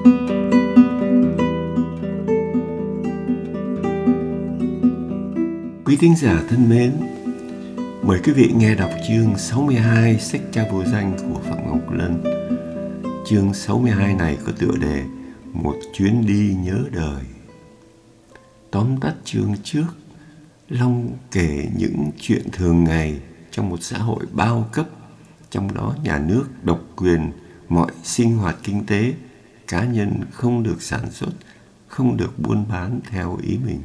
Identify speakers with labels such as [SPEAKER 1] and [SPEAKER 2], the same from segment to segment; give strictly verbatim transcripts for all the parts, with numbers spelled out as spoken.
[SPEAKER 1] Quý thính giả thân mến, mời quý vị nghe đọc chương sáu mươi hai sách Cha vô danh của Phạm Ngọc Lân. Chương sáu mươi hai này có tựa đề Một chuyến đi nhớ đời. Tóm tắt chương trước, Long kể những chuyện thường ngày trong một xã hội bao cấp, trong đó nhà nước độc quyền mọi sinh hoạt kinh tế, cá nhân không được sản xuất, không được buôn bán theo ý mình.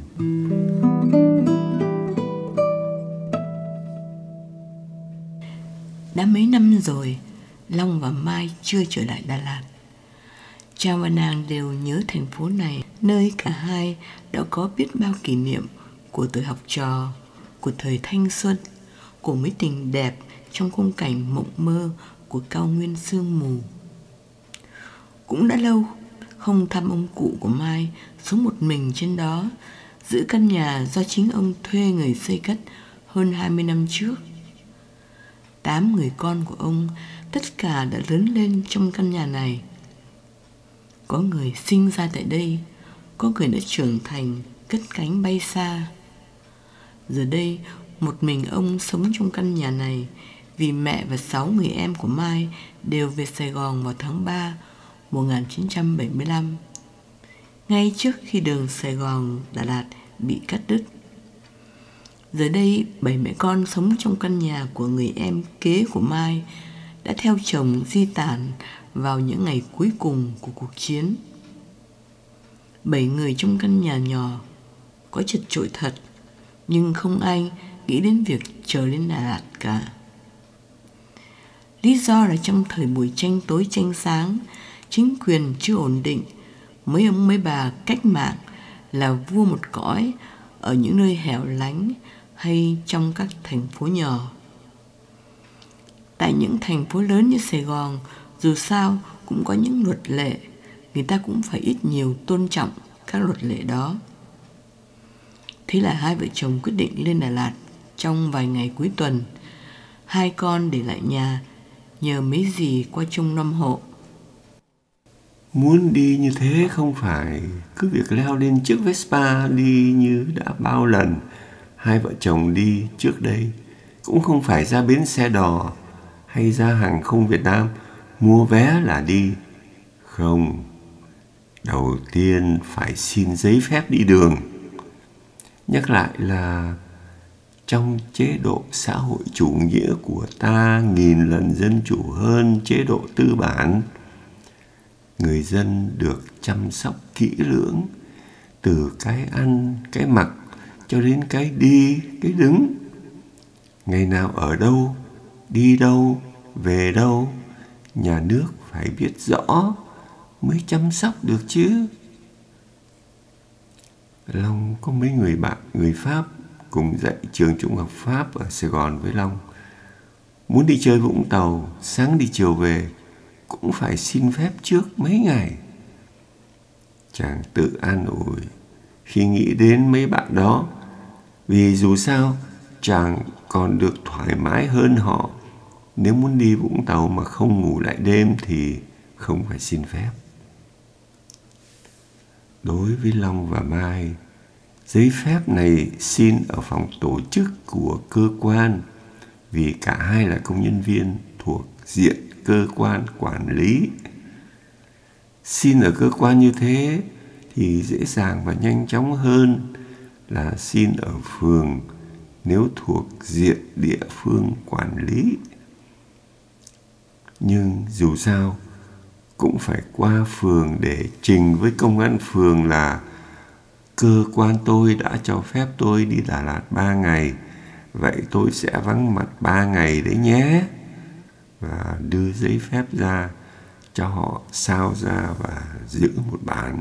[SPEAKER 2] Đã mấy năm rồi, Long và Mai chưa trở lại Đà Lạt. Cha và nàng đều nhớ thành phố này, nơi cả hai đã có biết bao kỷ niệm của thời học trò, của thời thanh xuân, của mối tình đẹp trong khung cảnh mộng mơ của cao nguyên sương mù. Cũng đã lâu không thăm ông cụ của Mai sống một mình trên đó, giữ căn nhà do chính ông thuê người xây cất hơn hai mươi năm trước. Tám người con của ông tất cả đã lớn lên trong căn nhà này. Có người sinh ra tại đây, có người đã trưởng thành, cất cánh bay xa. Giờ đây, một mình ông sống trong căn nhà này vì mẹ và sáu người em của Mai đều về Sài Gòn vào tháng ba một nghìn chín trăm bảy mươi lăm, ngay trước khi đường Sài Gòn Đà Lạt bị cắt đứt. Giờ đây, bảy mẹ con sống trong căn nhà của người em kế của Mai đã theo chồng di tản vào những ngày cuối cùng của cuộc chiến. Bảy người trong căn nhà nhỏ có chật chội thật, nhưng không ai nghĩ đến việc trở lên Đà Lạt cả. Lý do là trong thời buổi tranh tối tranh sáng, chính quyền chưa ổn định, mấy ông mấy bà cách mạng là vua một cõi ở những nơi hẻo lánh hay trong các thành phố nhỏ. Tại những thành phố lớn như Sài Gòn, dù sao cũng có những luật lệ, người ta cũng phải ít nhiều tôn trọng các luật lệ đó. Thế là hai vợ chồng quyết định lên Đà Lạt trong vài ngày cuối tuần. Hai con để lại nhà, nhờ mấy dì qua trông nom hộ.
[SPEAKER 1] Muốn đi như thế không phải cứ việc leo lên chiếc Vespa đi như đã bao lần hai vợ chồng đi trước đây, cũng không phải ra bến xe đò hay ra hàng không Việt Nam mua vé là đi. Không, đầu tiên phải xin giấy phép đi đường. Nhắc lại là trong chế độ xã hội chủ nghĩa của ta nghìn lần dân chủ hơn chế độ tư bản, người dân được chăm sóc kỹ lưỡng, từ cái ăn, cái mặc cho đến cái đi, cái đứng. Ngày nào ở đâu, đi đâu, về đâu, nhà nước phải biết rõ mới chăm sóc được chứ. Long có mấy người bạn người Pháp cùng dạy trường trung học Pháp ở Sài Gòn với Long. Muốn đi chơi Vũng Tàu, sáng đi chiều về, cũng phải xin phép trước mấy ngày. Chàng tự an ủi khi nghĩ đến mấy bạn đó, vì dù sao chàng còn được thoải mái hơn họ. Nếu muốn đi Vũng Tàu mà không ngủ lại đêm thì không phải xin phép. Đối với Long và Mai, giấy phép này xin ở phòng tổ chức của cơ quan, vì cả hai là công nhân viên thuộc diện cơ quan quản lý. Xin ở cơ quan như thế thì dễ dàng và nhanh chóng hơn là xin ở phường nếu thuộc diện địa phương quản lý. Nhưng dù sao cũng phải qua phường để trình với công an phường là cơ quan tôi đã cho phép tôi đi Đà Lạt ba ngày, vậy tôi sẽ vắng mặt ba ngày đấy nhé. Và đưa giấy phép ra cho họ sao ra và giữ một bản.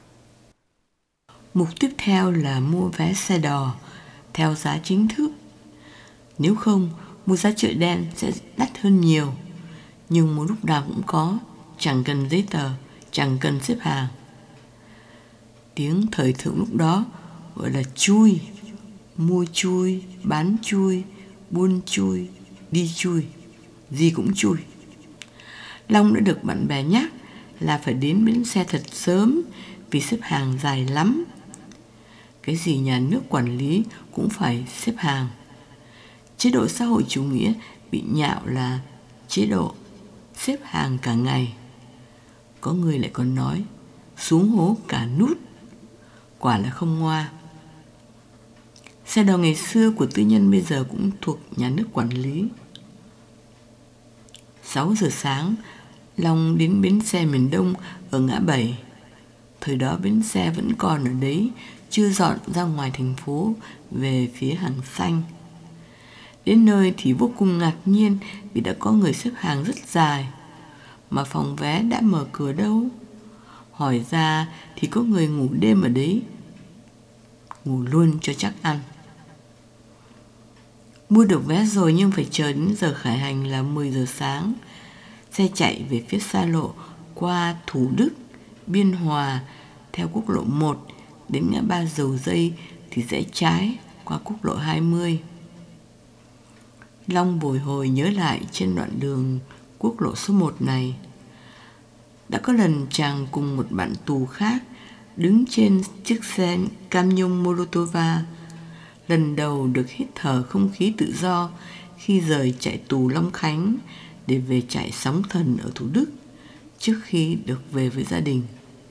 [SPEAKER 2] Mục tiếp theo là mua vé xe đò theo giá chính thức. Nếu không, mua giá chợ đen sẽ đắt hơn nhiều. Nhưng một lúc nào cũng có, chẳng cần giấy tờ, chẳng cần xếp hàng. Tiếng thời thượng lúc đó gọi là chui. Mua chui, bán chui, buôn chui, đi chui, gì cũng chui. Long đã được bạn bè nhắc là phải đến bến xe thật sớm vì xếp hàng dài lắm. Cái gì nhà nước quản lý cũng phải xếp hàng. Chế độ xã hội chủ nghĩa bị nhạo là chế độ xếp hàng cả ngày. Có người lại còn nói xuống hố cả nút. Quả là không ngoa. Xe đò ngày xưa của tư nhân bây giờ cũng thuộc nhà nước quản lý. Sáu giờ sáng, Long đến bến xe miền Đông ở ngã bảy. Thời đó bến xe vẫn còn ở đấy, chưa dọn ra ngoài thành phố về phía hàng xanh. Đến nơi thì vô cùng ngạc nhiên vì đã có người xếp hàng rất dài, mà phòng vé đã mở cửa đâu. Hỏi ra thì có người ngủ đêm ở đấy, ngủ luôn cho chắc ăn. Mua được vé rồi nhưng phải chờ đến giờ khởi hành là mười giờ sáng. Xe chạy về phía xa lộ qua Thủ Đức, Biên Hòa theo quốc lộ một đến ngã ba Dầu Dây thì rẽ trái qua quốc lộ hai mươi. Long bồi hồi nhớ lại trên đoạn đường quốc lộ số một này. Đã có lần chàng cùng một bạn tù khác đứng trên chiếc xe cam nhông Molotova, lần đầu được hít thở không khí tự do khi rời trại tù Long Khánh để về trại Sóng Thần ở Thủ Đức, trước khi được về với gia đình.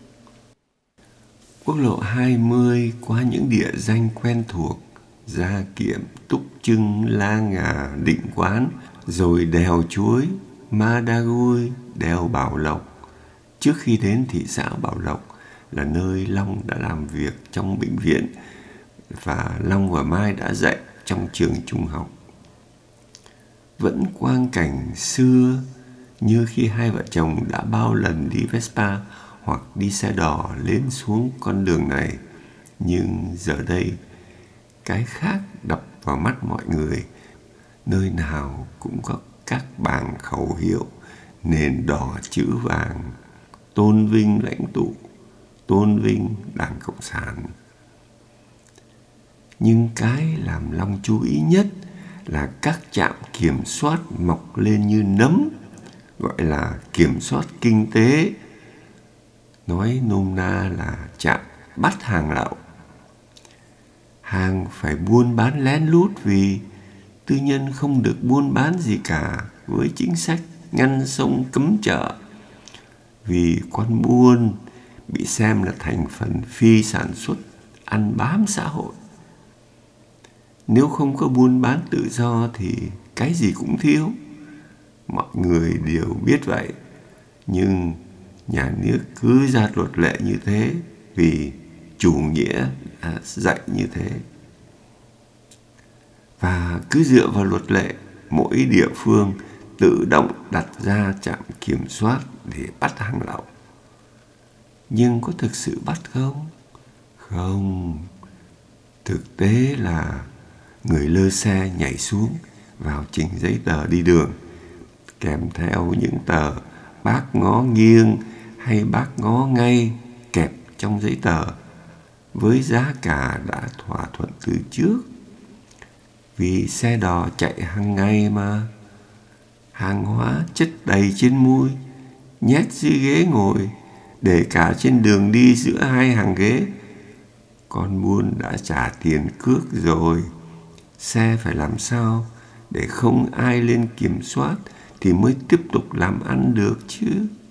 [SPEAKER 1] Quốc lộ hai mươi qua những địa danh quen thuộc, Gia Kiệm, Túc Trưng, La Ngà, Định Quán, rồi đèo Chuối, Ma Đa Gui, đèo Bảo Lộc. Trước khi đến thị xã Bảo Lộc là nơi Long đã làm việc trong bệnh viện và Long và Mai đã dạy trong trường trung học. Vẫn quang cảnh xưa như khi hai vợ chồng đã bao lần đi Vespa hoặc đi xe đò lên xuống con đường này. Nhưng giờ đây, cái khác đập vào mắt mọi người. Nơi nào cũng có các bảng khẩu hiệu, nền đỏ chữ vàng, tôn vinh lãnh tụ, tôn vinh Đảng Cộng sản. Nhưng cái làm Long chú ý nhất là các trạm kiểm soát mọc lên như nấm, gọi là kiểm soát kinh tế, nói nôm na là trạm bắt hàng lậu. Hàng phải buôn bán lén lút vì tư nhân không được buôn bán gì cả, với chính sách ngăn sông cấm chợ. Vì con buôn bị xem là thành phần phi sản xuất, ăn bám xã hội. Nếu không có buôn bán tự do thì cái gì cũng thiếu. Mọi người đều biết vậy, nhưng nhà nước cứ ra luật lệ như thế vì chủ nghĩa đã dạy như thế. Và cứ dựa vào luật lệ, mỗi địa phương tự động đặt ra trạm kiểm soát để bắt hàng lậu. Nhưng có thực sự bắt không? Không. Thực tế là người lơ xe nhảy xuống vào trình giấy tờ đi đường, kèm theo những tờ bác ngó nghiêng hay bác ngó ngay kẹp trong giấy tờ, với giá cả đã thỏa thuận từ trước. Vì xe đò chạy hàng ngày mà, hàng hóa chất đầy trên mui, nhét dưới ghế ngồi, để cả trên đường đi giữa hai hàng ghế. Con buôn đã trả tiền cước rồi, xe phải làm sao để không ai lên kiểm soát thì mới tiếp tục làm ăn được chứ.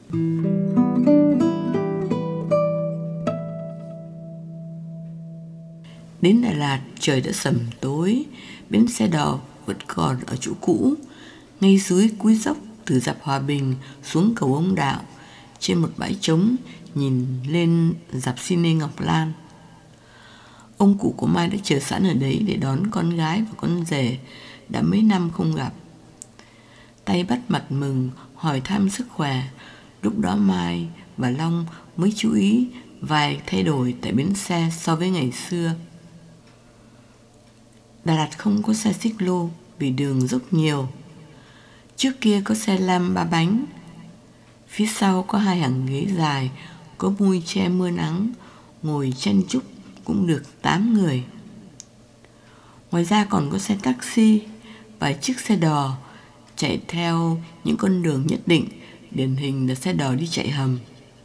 [SPEAKER 2] Đến Đà Lạt trời đã sầm tối, bến xe đò vẫn còn ở chỗ cũ, ngay dưới cúi dốc từ dạp Hòa Bình xuống cầu Ông Đạo, trên một bãi trống nhìn lên dạp Cine Ngọc Lan. Ông cụ của Mai đã chờ sẵn ở đấy để đón con gái và con rể đã mấy năm không gặp. Tay bắt mặt mừng hỏi thăm sức khỏe. Lúc đó Mai và Long mới chú ý vài thay đổi tại bến xe so với ngày xưa. Đà Lạt không có xe xích lô vì đường dốc nhiều. Trước kia có xe lam ba bánh. Phía sau có hai hàng ghế dài, có mui che mưa nắng, ngồi chen chúc cũng được tám người. Ngoài ra còn có xe taxi, vài chiếc xe đò chạy theo những con đường nhất định, điển hình là xe đò đi chạy hầm.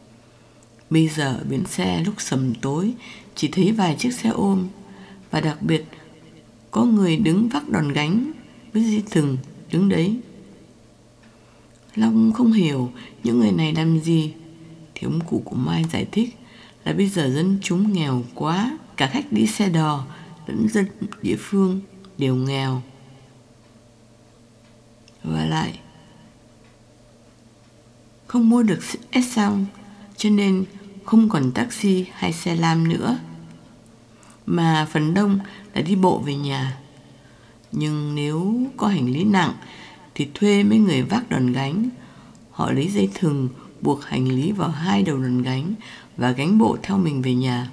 [SPEAKER 2] Bây giờ ở bến xe lúc sầm tối chỉ thấy vài chiếc xe ôm, và đặc biệt có người đứng vác đòn gánh với dây thừng đứng đấy. Long không hiểu những người này làm gì, thì ông cụ của Mai giải thích là bây giờ dân chúng nghèo quá, cả khách đi xe đò lẫn dân địa phương đều nghèo. Và lại không mua được ét xăng, cho nên không còn taxi hay xe lam nữa, mà phần đông là đi bộ về nhà. Nhưng nếu có hành lý nặng thì thuê mấy người vác đòn gánh. Họ lấy dây thừng buộc hành lý vào hai đầu đòn gánh và gánh bộ theo mình về nhà.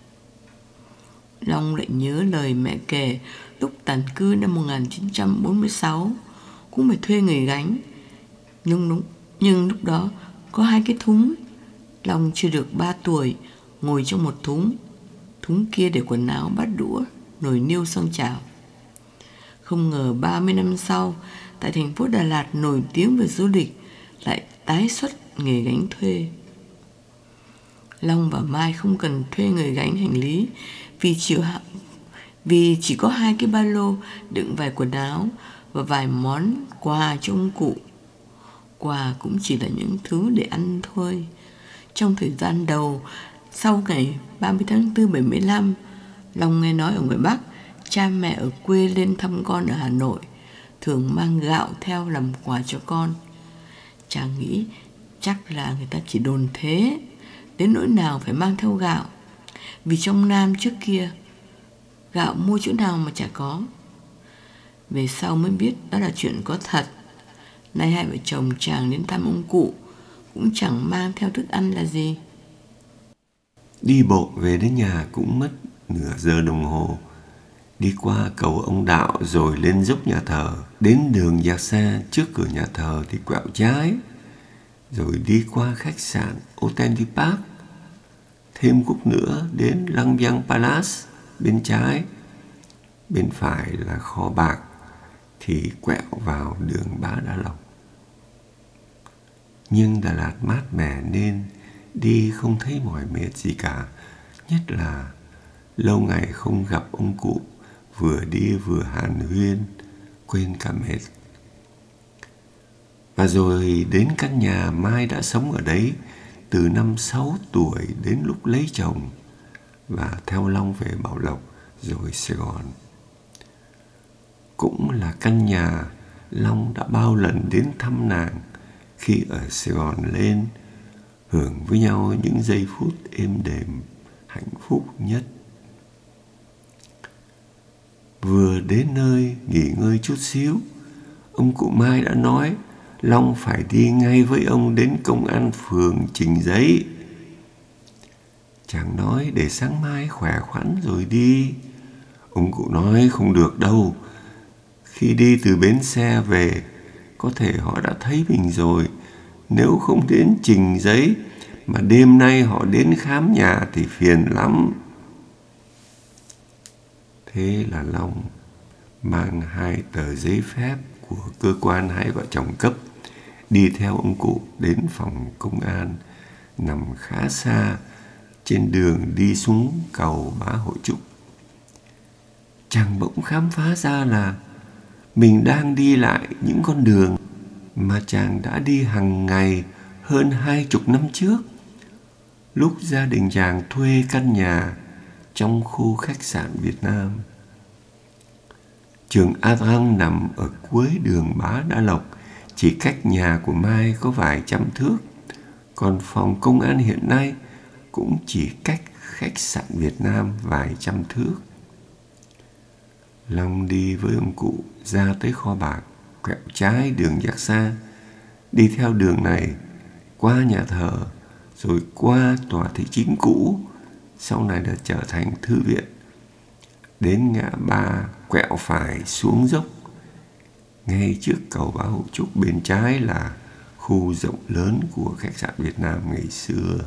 [SPEAKER 2] Long lại nhớ lời mẹ kể lúc tản cư năm một nghìn chín trăm bốn mươi sáu cũng phải thuê người gánh. Nhưng lúc, nhưng lúc đó có hai cái thúng. Long chưa được ba tuổi, ngồi trong một thúng. Thúng kia để quần áo, bát đũa, nồi niêu xoong chảo. Không ngờ ba mươi năm sau, tại thành phố Đà Lạt nổi tiếng về du lịch, lại tái xuất nghề gánh thuê. Long và Mai không cần thuê người gánh hành lý, vì chỉ, vì chỉ có hai cái ba lô đựng vài quần áo và vài món quà cho ông cụ. Quà cũng chỉ là những thứ để ăn thôi. Trong thời gian đầu, sau ngày ba mươi tháng tư bảy mươi lăm, Long nghe nói ở ngoài Bắc, cha mẹ ở quê lên thăm con ở Hà Nội thường mang gạo theo làm quà cho con. Chàng nghĩ chắc là người ta chỉ đồn thế, đến nỗi nào phải mang theo gạo. Vì trong Nam trước kia, gạo mua chỗ nào mà chả có. Về sau mới biết đó là chuyện có thật. Nay hai vợ chồng chàng đến thăm ông cụ cũng chẳng mang theo thức ăn là gì.
[SPEAKER 1] Đi bộ về đến nhà cũng mất nửa giờ đồng hồ. Đi qua cầu ông Đạo rồi lên dốc nhà thờ. Đến đường Giạc Xa trước cửa nhà thờ thì quẹo trái, rồi đi qua khách sạn Hotel du Parc. Thêm khúc nữa đến Lang Biang Palace bên trái. Bên phải là kho bạc, thì quẹo vào đường Bá Đa Lộc. Nhưng Đà Lạt mát mẻ nên đi không thấy mỏi mệt gì cả. Nhất là lâu ngày không gặp ông cụ, vừa đi vừa hàn huyên, quên cả mệt. Và rồi đến căn nhà Mai đã sống ở đấy từ năm sáu tuổi đến lúc lấy chồng, và theo Long về Bảo Lộc rồi Sài Gòn. Cũng là căn nhà Long đã bao lần đến thăm nàng khi ở Sài Gòn lên, hưởng với nhau những giây phút êm đềm, hạnh phúc nhất. Vừa đến nơi nghỉ ngơi chút xíu, ông cụ Mai đã nói Long phải đi ngay với ông đến công an phường trình giấy. Chàng nói để sáng mai khỏe khoắn rồi đi. Ông cụ nói không được đâu. Khi đi từ bến xe về, có thể họ đã thấy mình rồi. Nếu không đến trình giấy mà đêm nay họ đến khám nhà thì phiền lắm. Thế là Long mang hai tờ giấy phép của cơ quan hai vợ chồng cấp, đi theo ông cụ đến phòng công an nằm khá xa trên đường đi xuống cầu Bá Hội Trúc. Chàng bỗng khám phá ra là mình đang đi lại những con đường mà chàng đã đi hàng ngày hơn hai chục năm trước, lúc gia đình chàng thuê căn nhà trong khu khách sạn Việt Nam. Trường A Răng nằm ở cuối đường Bá Đa Lộc, chỉ cách nhà của Mai có vài trăm thước, còn phòng công an hiện nay cũng chỉ cách khách sạn Việt Nam vài trăm thước. Long đi với ông cụ ra tới kho bạc, quẹo trái đường Giạc Xa, đi theo đường này qua nhà thờ, rồi qua tòa thị chính cũ, sau này đã trở thành thư viện. Đến ngã ba quẹo phải xuống dốc, ngay trước cầu Bá Hộ Trúc bên trái là khu rộng lớn của khách sạn Việt Nam ngày xưa.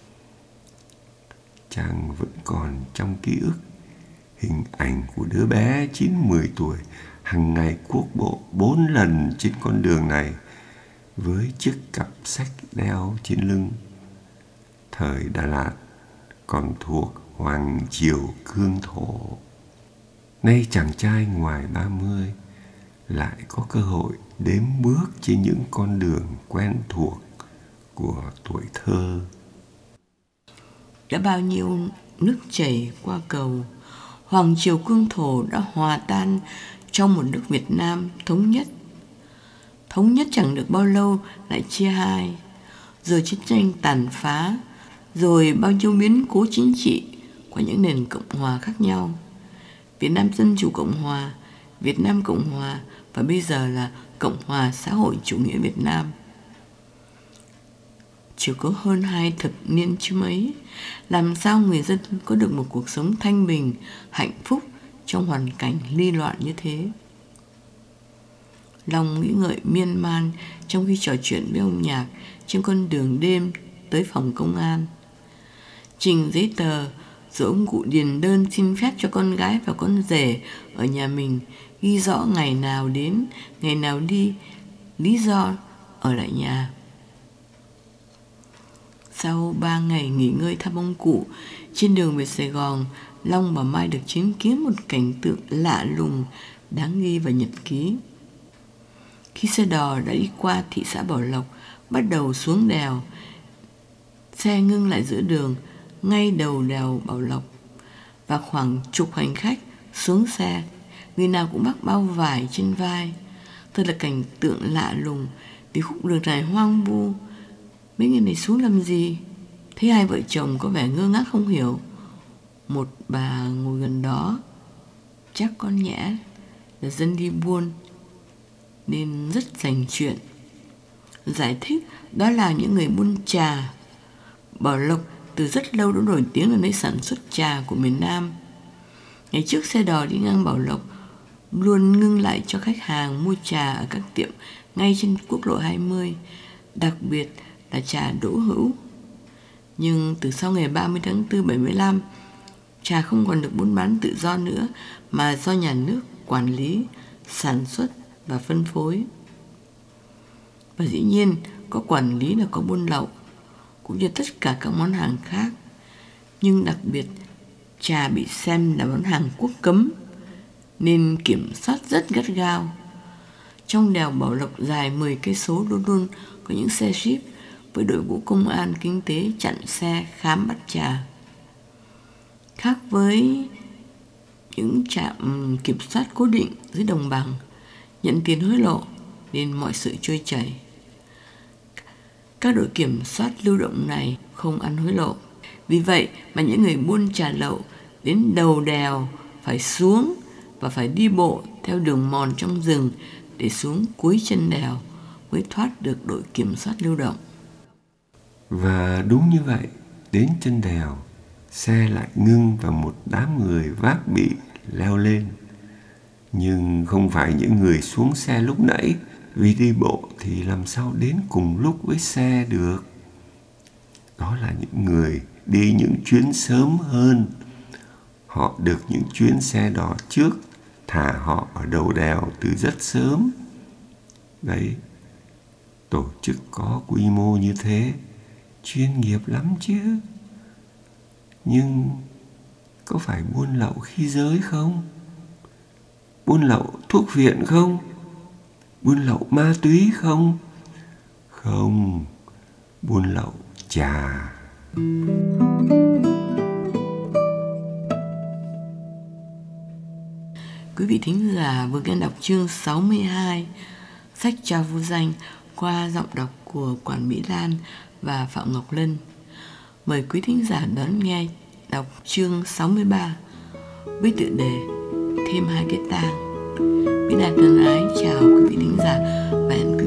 [SPEAKER 1] Chàng vẫn còn trong ký ức hình ảnh của đứa bé chín mười tuổi hàng ngày cuốc bộ bốn lần trên con đường này với chiếc cặp sách đeo trên lưng. thời Đà Lạt còn thuộc Hoàng Triều Cương Thổ. Nay chàng trai ngoài ba mươi lại có cơ hội đếm bước trên những con đường quen thuộc của tuổi thơ.
[SPEAKER 2] Đã bao nhiêu nước chảy qua cầu, Hoàng Triều Cương Thổ đã hòa tan trong một nước Việt Nam thống nhất. Thống nhất chẳng được bao lâu lại chia hai, rồi chiến tranh tàn phá, rồi bao nhiêu biến cố chính trị của những nền cộng hòa khác nhau. Việt Nam Dân Chủ Cộng Hòa, Việt Nam Cộng Hòa và bây giờ là Cộng Hòa Xã hội Chủ nghĩa Việt Nam. Chỉ có hơn hai thập niên chứ mấy, làm sao người dân có được một cuộc sống thanh bình, hạnh phúc trong hoàn cảnh ly loạn như thế? Long nghĩ ngợi miên man trong khi trò chuyện với ông Nhạc trên con đường đêm tới phòng công an. Trình giấy tờ, rồi ông cụ điền đơn xin phép cho con gái và con rể ở nhà mình, ghi rõ ngày nào đến, ngày nào đi, lý do ở lại nhà. Sau ba ngày nghỉ ngơi thăm ông cụ, trên đường về Sài Gòn, Long và Mai được chứng kiến một cảnh tượng lạ lùng, đáng ghi vào nhật ký. Khi xe đò đã đi qua thị xã Bảo Lộc, bắt đầu xuống đèo, xe ngưng lại giữa đường, ngay đầu đèo Bảo Lộc, và khoảng chục hành khách xuống xe, người nào cũng vác bao vải trên vai. Thật là cảnh tượng lạ lùng, vì khúc đường này hoang vu. Mấy người này xuống làm gì? Thấy hai vợ chồng có vẻ ngơ ngác không hiểu. Một bà ngồi gần đó, chắc con nhẽ là dân đi buôn nên rất rành chuyện, giải thích đó là những người buôn trà. Bảo Lộc từ rất lâu đã nổi tiếng là nơi sản xuất trà của miền Nam. Ngày trước xe đò đi ngang Bảo Lộc luôn ngưng lại cho khách hàng mua trà ở các tiệm ngay trên quốc lộ hai mươi, đặc biệt là trà Đỗ Hữu. Nhưng từ sau ngày ba mươi tháng tư bảy mươi lăm, trà không còn được buôn bán tự do nữa, mà do nhà nước quản lý, sản xuất và phân phối. Và dĩ nhiên có quản lý là có buôn lậu, cũng như tất cả các món hàng khác. Nhưng đặc biệt trà bị xem là món hàng quốc cấm nên kiểm soát rất gắt gao. Trong đèo Bảo Lộc dài mười cây số luôn luôn có những xe jeep với đội ngũ công an kinh tế chặn xe khám bắt trà. Khác với những trạm kiểm soát cố định dưới đồng bằng, nhận tiền hối lộ nên mọi sự trôi chảy. Các đội kiểm soát lưu động này không ăn hối lộ. Vì vậy mà những người buôn trà lậu đến đầu đèo phải xuống và phải đi bộ theo đường mòn trong rừng để xuống cuối chân đèo mới thoát được đội kiểm soát lưu động.
[SPEAKER 1] Và đúng như vậy, đến chân đèo, xe lại ngưng và một đám người vác bị leo lên. Nhưng không phải những người xuống xe lúc nãy, vì đi bộ thì làm sao đến cùng lúc với xe được. Đó là những người đi những chuyến sớm hơn. Họ được những chuyến xe đò trước thả họ ở đầu đèo từ rất sớm. Đấy, tổ chức có quy mô như thế, chuyên nghiệp lắm chứ. Nhưng có phải buôn lậu khí giới không? Buôn lậu thuốc viện không? Buôn lậu ma túy không? Không, buôn lậu trà.
[SPEAKER 2] Quý vị thính giả vừa nghe đọc chương sáu mươi hai sách Cha Vô Danh qua giọng đọc của Quản Mỹ Lan và Phạm Ngọc Lân. Mời quý thính giả đón nghe đọc chương sáu mươi ba với tựa đề Thêm hai cái tang. Mỹ Lan thân ái chào quý vị thính giả và hẹn